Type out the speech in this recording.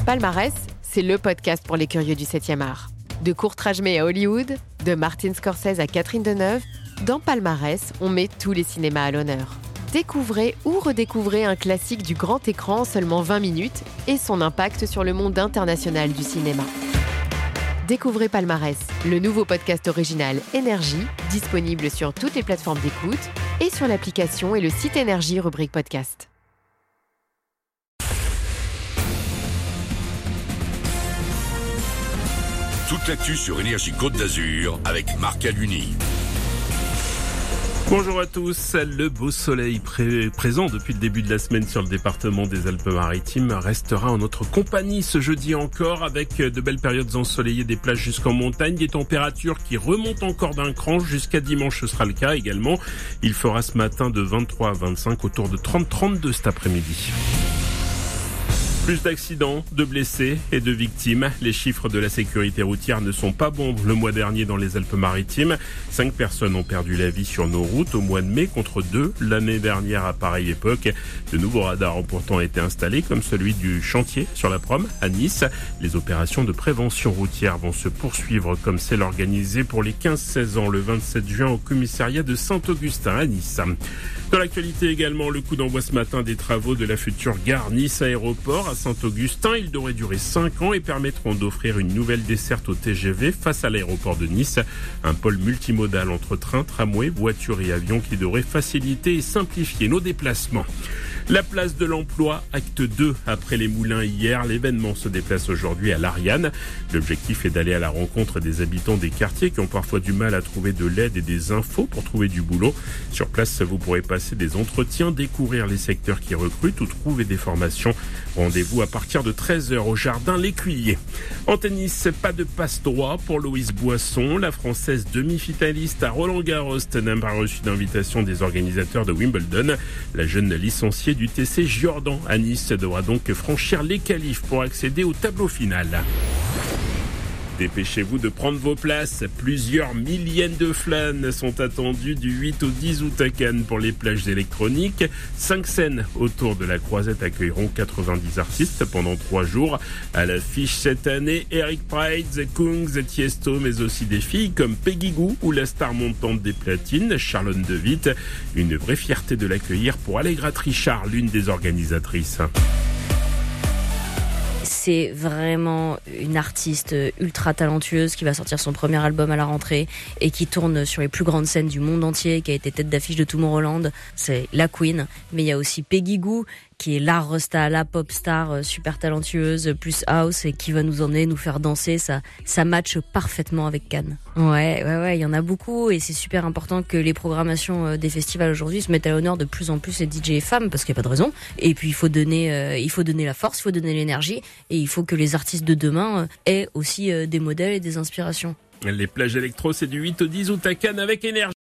Palmarès, c'est le podcast pour les curieux du 7e art. De Courtrage à Hollywood, de Martin Scorsese à Catherine Deneuve, dans Palmarès, on met tous les cinémas à l'honneur. Découvrez ou redécouvrez un classique du grand écran en seulement 20 minutes et son impact sur le monde international du cinéma. Découvrez Palmarès, le nouveau podcast original Énergie, disponible sur toutes les plateformes d'écoute et sur l'application et le site Énergie rubrique podcast. Toute l'actu sur Énergie Côte d'Azur avec Marc Aluni. Bonjour à tous. Le beau soleil présent depuis le début de la semaine sur le département des Alpes-Maritimes restera en notre compagnie ce jeudi encore, avec de belles périodes ensoleillées des plages jusqu'en montagne, des températures qui remontent encore d'un cran jusqu'à dimanche. Ce sera le cas également. Il fera ce matin de 23 à 25, autour de 30-32 cet après-midi. Plus d'accidents, de blessés et de victimes. Les chiffres de la sécurité routière ne sont pas bons le mois dernier dans les Alpes-Maritimes. 5 personnes ont perdu la vie sur nos routes au mois de mai contre 2 l'année dernière à pareille époque. De nouveaux radars ont pourtant été installés, comme celui du chantier sur la Prom à Nice. Les opérations de prévention routière vont se poursuivre comme celle organisée pour les 15-16 ans le 27 juin au commissariat de Saint-Augustin à Nice. Dans l'actualité également, le coup d'envoi ce matin des travaux de la future gare Nice Aéroport à Saint-Augustin. Ils devraient durer 5 ans et permettront d'offrir une nouvelle desserte au TGV face à l'aéroport de Nice. Un pôle multimodal entre train, tramway, voitures et avions qui devrait faciliter et simplifier nos déplacements. La place de l'emploi, acte 2 après les Moulins hier. L'événement se déplace aujourd'hui à l'Ariane. L'objectif est d'aller à la rencontre des habitants des quartiers qui ont parfois du mal à trouver de l'aide et des infos pour trouver du boulot. Sur place, vous pourrez passer des entretiens, découvrir les secteurs qui recrutent ou trouver des formations. Rendez-vous à partir de 13h au jardin L'Écuyer. En tennis, pas de passe-droit pour Louise Boisson. La Française demi-finaliste à Roland-Garros n'a pas reçu d'invitation des organisateurs de Wimbledon. La jeune licenciée du TC Jordan à Nice devra donc franchir les qualifs pour accéder au tableau final. Dépêchez-vous de prendre vos places. Plusieurs milliers de flânes sont attendus du 8 au 10 août à Cannes pour les plages électroniques. 5 scènes autour de la Croisette accueilleront 90 artistes pendant 3 jours. À l'affiche cette année, Eric Prydz, The Kungs, Tiesto, mais aussi des filles comme Peggy Gou ou la star montante des platines, Charlone de Witt. Une vraie fierté de l'accueillir pour Allegra Trichard, l'une des organisatrices. C'est vraiment une artiste ultra talentueuse qui va sortir son premier album à la rentrée et qui tourne sur les plus grandes scènes du monde entier, qui a été tête d'affiche de Tomorrowland. C'est la Queen, mais il y a aussi Peggy Gou, qui est la resta, la pop star super talentueuse, plus house, et qui va nous emmener, nous faire danser. Ça matche parfaitement avec Cannes. Ouais, il y en a beaucoup, et c'est super important que les programmations des festivals aujourd'hui se mettent à l'honneur de plus en plus les DJ femmes, parce qu'il n'y a pas de raison. Et puis il faut donner la force, il faut donner l'énergie, et il faut que les artistes de demain aient aussi des modèles et des inspirations. Les plages électro, c'est du 8 au 10 août à Cannes avec Énergie.